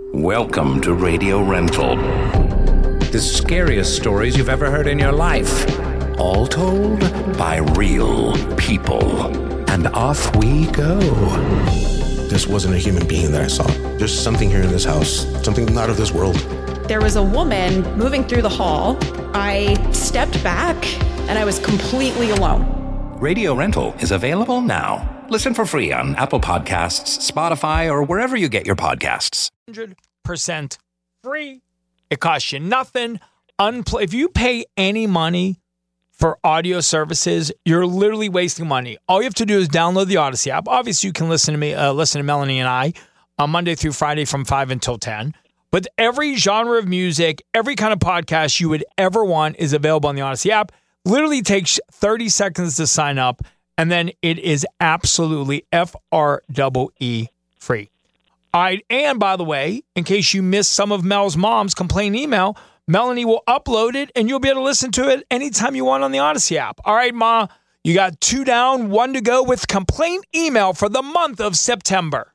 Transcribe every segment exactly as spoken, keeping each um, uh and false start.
Welcome to Radio Rental. The scariest stories you've ever heard in your life. All told by real people. And off we go. This wasn't a human being that I saw. There's something here in this house. Something not of this world. There was a woman moving through the hall. I stepped back and I was completely alone. Radio Rental is available now. Listen for free on Apple Podcasts, Spotify, or wherever you get your podcasts. one hundred percent free. It costs you nothing. Unpl- if you pay any money for audio services, you're literally wasting money. All you have to do is download the Odyssey app. Obviously, you can listen to me, uh, listen to Melanie and I on Monday through Friday from five until ten. But every genre of music, every kind of podcast you would ever want is available on the Odyssey app. Literally takes thirty seconds to sign up. And then it is absolutely F R E E free. All right, and by the way, in case you missed some of Mel's mom's complaint email, Melanie will upload it and you'll be able to listen to it anytime you want on the Odyssey app. All right, Ma, you got two down, one to go with complaint email for the month of September.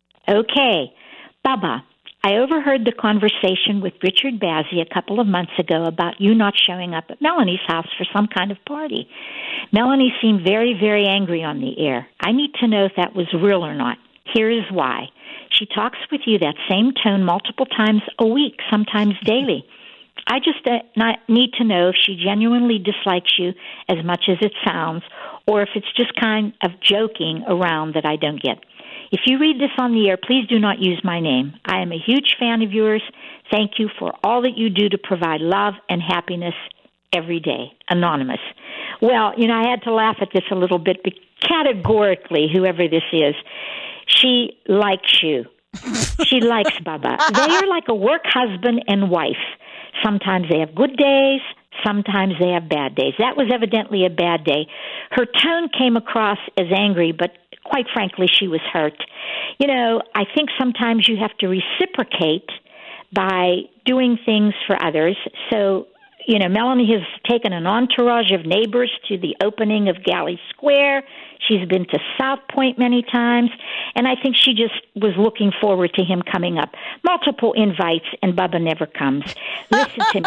Okay. Bubba, I overheard the conversation with Richard Bazzi a couple of months ago about you not showing up at Melanie's house for some kind of party. Melanie seemed very, very angry on the air. I need to know if that was real or not. Here is why. She talks with you that same tone multiple times a week, sometimes daily. I just uh, not need to know if she genuinely dislikes you as much as it sounds, or if it's just kind of joking around that I don't get. If you read this on the air, please do not use my name. I am a huge fan of yours. Thank you for all that you do to provide love and happiness every day. Anonymous. Well, you know, I had to laugh at this a little bit, but categorically, whoever this is, she likes you. She likes Bubba. They are like a work husband and wife. Sometimes they have good days. Sometimes they have bad days. That was evidently a bad day. Her tone came across as angry, but quite frankly, she was hurt. You know, I think sometimes you have to reciprocate by doing things for others. So, you know, Melanie has taken an entourage of neighbors to the opening of Galley Square. She's been to South Point many times, and I think she just was looking forward to him coming up. Multiple invites, and Bubba never comes. Listen to me.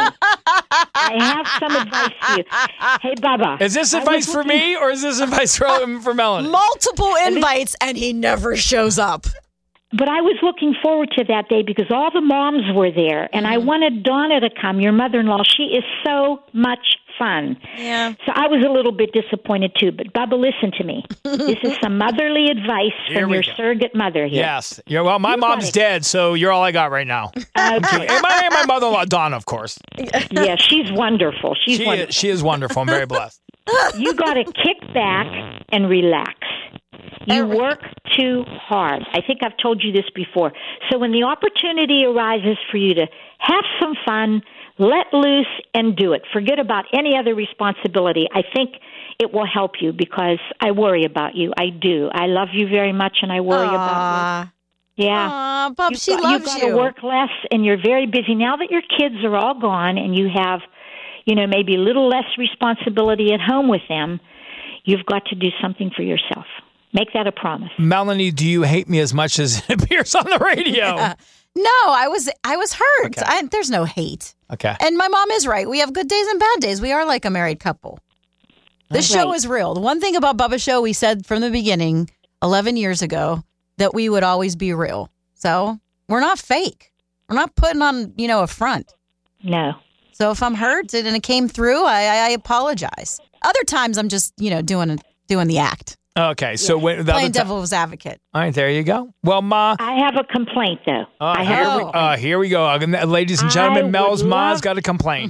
I have some advice for you. Hey, Bubba. Is this advice for looking... me, or is this advice for, for Melanie? Multiple invites, and he never shows up. But I was looking forward to that day because all the moms were there, and I wanted Donna to come, your mother-in-law. She is so much fun. Yeah. So I was a little bit disappointed, too. But, Bubba, listen to me. This is some motherly advice Here from your go. surrogate mother here. Yes. Yeah, well, my You mom's dead, so you're all I got right now. Okay. and, my, and my mother-in-law, Donna, of course. Yeah, she's wonderful. She's she wonderful. Is, she is wonderful. I'm very blessed. You got to kick back and relax. You work too hard. I think I've told you this before. So when the opportunity arises for you to have some fun, let loose and do it. Forget about any other responsibility. I think it will help you because I worry about you. I do. I love you very much, and I worry Aww. about you. Yeah. Aw, Bub, You've she got, loves you've you. got to work less, and you're very busy. Now that your kids are all gone and you have, you know, maybe a little less responsibility at home with them, you've got to do something for yourself. Make that a promise. Melanie, do you hate me as much as it appears on the radio? Yeah. No, I was I was hurt. Okay. I, there's no hate. Okay. And my mom is right. We have good days and bad days. We are like a married couple. The show Right. is real. The one thing about Bubba's show, we said from the beginning, eleven years ago, that we would always be real. So we're not fake. We're not putting on, you know, a front. No. So if I'm hurt and it came through, I, I, I apologize. Other times I'm just, you know, doing doing the act. Okay, so when, the Playing other ti- devil's advocate. All right, there you go. Well, Ma. I have a complaint, though. Uh, I here, have we, a uh, here we go. Uh, ladies and gentlemen, I Mel's would Ma's love- got a complaint.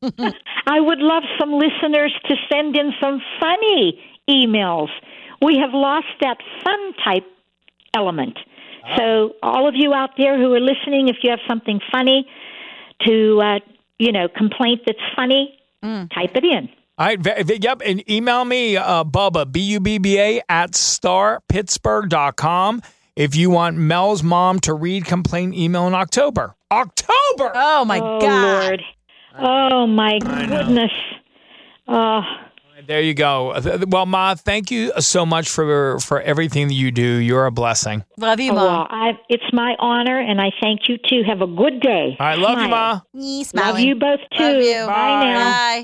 I would love some listeners to send in some funny emails. We have lost that fun type element. Oh. So all of you out there who are listening, if you have something funny to, uh, you know, complaint that's funny, Mm. type it in. All right, v- v- yep, and email me, uh, Bubba, B U B B A, at star pittsburgh dot com if you want Mel's mom to read complaint email in October. October! Oh, my oh, God. Lord. Oh, my goodness. Oh, There you go. Well, Ma, thank you so much for for everything that you do. You're a blessing. Love you, Oh, Mom. well, I, it's my honor, and I thank you too. Have a good day. All right, love you, Smile. Ma. Yee, Love smiling. you both too. Love you. Bye now. Bye.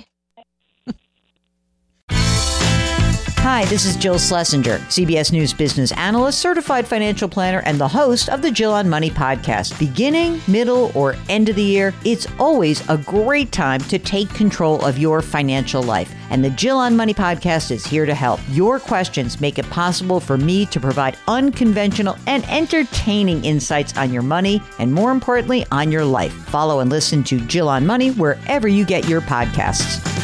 Hi, this is Jill Schlesinger, C B S News business analyst, certified financial planner, and the host of the Jill on Money podcast. Beginning, middle, or end of the year, it's always a great time to take control of your financial life. And the Jill on Money podcast is here to help. Your questions make it possible for me to provide unconventional and entertaining insights on your money and, more importantly, on your life. Follow and listen to Jill on Money wherever you get your podcasts.